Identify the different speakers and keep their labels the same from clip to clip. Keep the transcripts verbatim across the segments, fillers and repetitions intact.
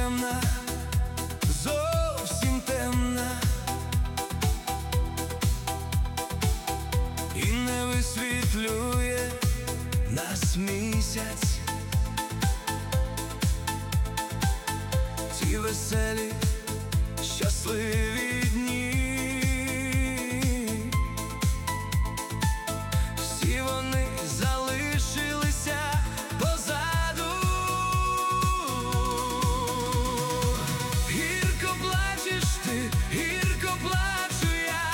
Speaker 1: темна, зовсім темна, і не висвітлює нас місяць. Ті веселі, щасливі дні, всі вони залишилися позаду. Гірко плачеш ти, гірко плачу я.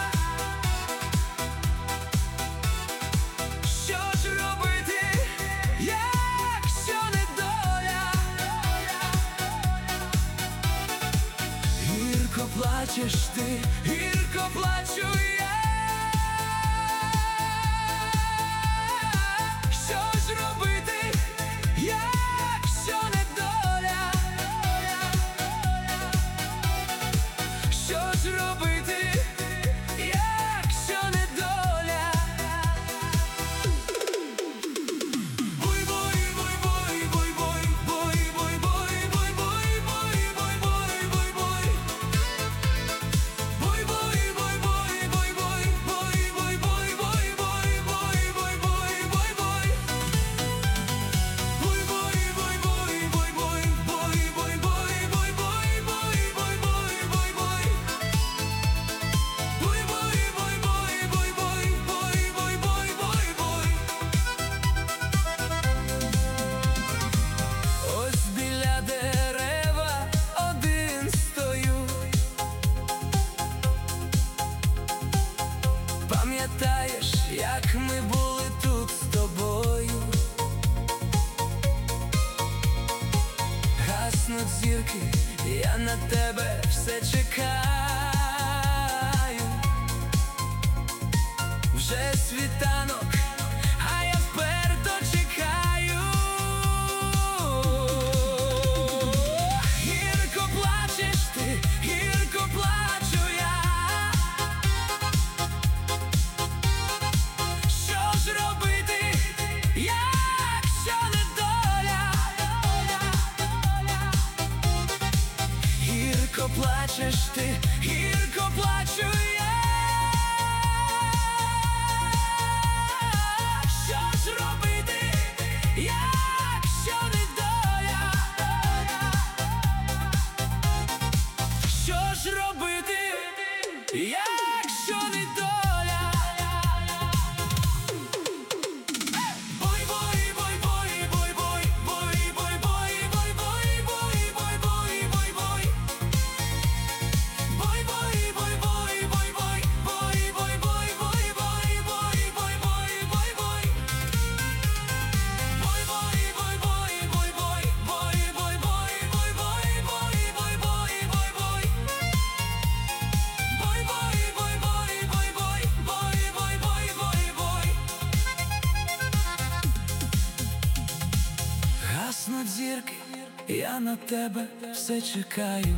Speaker 1: Що ж робити, якщо не доля? Гірко плачеш ти, гірко плачу я. Що ж робити, якщо не доля? Що ж робити, якщо не доля? Буй-буй, буй-буй, буй-буй, буй-буй, буй-буй, буй-буй, буй-буй, буй-буй. Буй-буй, буй-буй, буй-буй, буй-буй, буй-буй, буй-буй, буй-буй, буй-буй. Буй-буй, буй-буй, буй-буй, буй-буй, буй-буй, буй-буй, буй-буй, буй-буй. Буй-буй, буй-буй, буй-буй, буй-буй, буй-буй, буй. Ось біля дерева один стою. Пам'ятаєш, як ми були тут з тобою? Гаснуть зірки, я на тебе все чекаю. Вже світанок, а я вперто чекаю. Гірко плачеш ти, гірко плачу я. Що ж робити, якщо не доля? Гірко плачеш ти, гірко плачу я. Що ж робити, якщо не доля? Що ж робити, якщо не доля? Буй-буй, буй-буй, буй-буй, буй-буй, буй-буй, буй-буй, буй-буй, буй-буй. Буй-буй, буй-буй, буй-буй, буй-буй, буй-буй, буй-буй, буй-буй, буй-буй. Буй-буй, буй-буй, буй-буй, буй-буй, буй-буй, буй-буй, буй-буй, буй-буй. Буй-буй, буй-буй, буй-буй, буй-буй, буй-буй, буй. Гаснуть зірки, я на тебе все чекаю.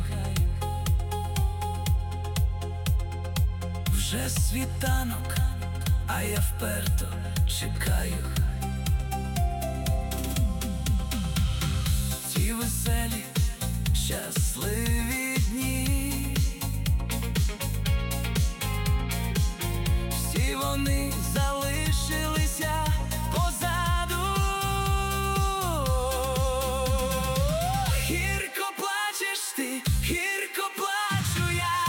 Speaker 1: Вже світанок, а я вперто чекаю. Ті веселі, щасливі дні, всі вони залишилися позаду. Гірко плачеш ти, гірко плачу я.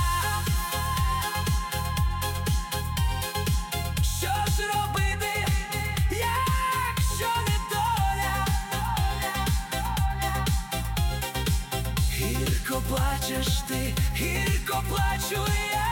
Speaker 1: Що ж робити, якщо не доля? Гірко плачеш ти, гірко плачу я.